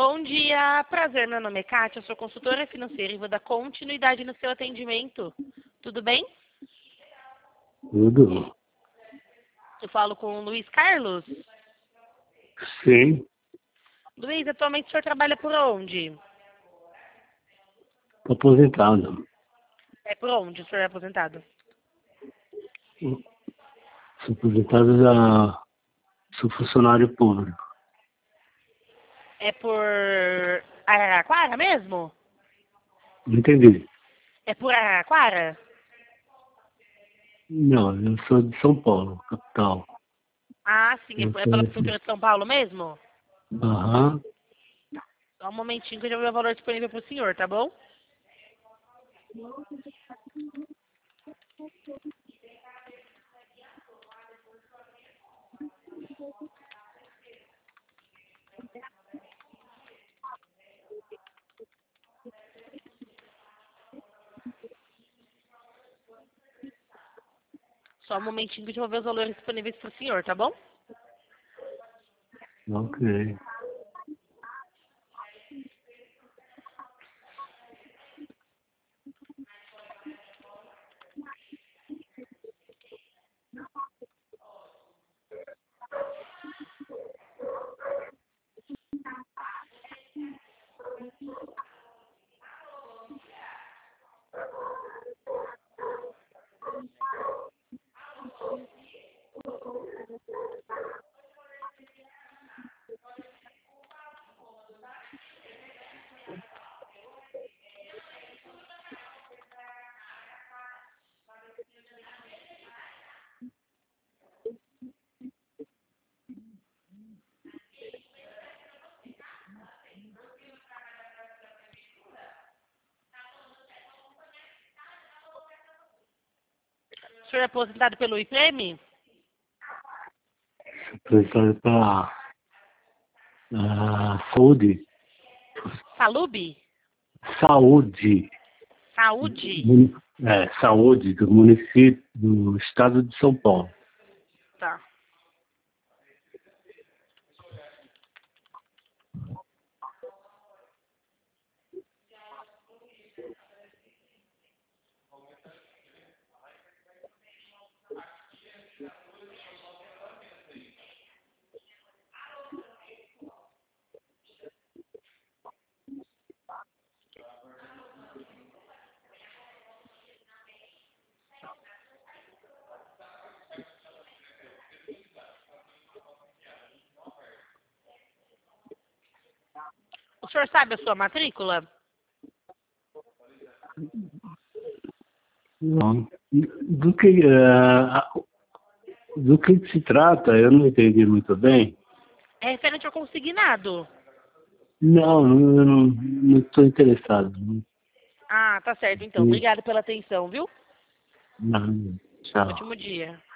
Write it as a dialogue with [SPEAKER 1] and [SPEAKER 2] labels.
[SPEAKER 1] Bom dia, prazer, meu nome é Kátia, eu sou consultora financeira e vou dar continuidade no seu atendimento. Tudo bem?
[SPEAKER 2] Tudo.
[SPEAKER 1] Eu falo com o Luiz Carlos.
[SPEAKER 2] Sim,
[SPEAKER 1] Luiz, atualmente o senhor trabalha por onde?
[SPEAKER 2] tô aposentado.
[SPEAKER 1] É por onde o senhor é aposentado?
[SPEAKER 2] Sou aposentado da. Sou funcionário público.
[SPEAKER 1] É por Araraquara mesmo?
[SPEAKER 2] Não entendi.
[SPEAKER 1] É por Araraquara?
[SPEAKER 2] Não, eu sou de São Paulo, capital.
[SPEAKER 1] Ah, sim,
[SPEAKER 2] Eu
[SPEAKER 1] é pela
[SPEAKER 2] sou.
[SPEAKER 1] Prefeitura de São Paulo mesmo?
[SPEAKER 2] Aham.
[SPEAKER 1] Só um momentinho que eu já vou ver o valor disponível para o senhor, tá bom? Só um momentinho que eu já vou ver os valores disponíveis para o senhor, tá bom?
[SPEAKER 2] Ok.
[SPEAKER 1] O senhor é aposentado pelo IPM?
[SPEAKER 2] Sou aposentado pela saúde.
[SPEAKER 1] Salube?
[SPEAKER 2] Saúde.
[SPEAKER 1] Saúde?
[SPEAKER 2] Saúde do município, do estado de São Paulo.
[SPEAKER 1] Tá. O senhor sabe a sua matrícula?
[SPEAKER 2] Não. Do que se trata, eu não entendi muito bem.
[SPEAKER 1] É referente ao consignado.
[SPEAKER 2] Não, não estou interessado.
[SPEAKER 1] Ah, tá certo então. Obrigada pela atenção, viu?
[SPEAKER 2] Não, tchau.
[SPEAKER 1] Ótimo dia.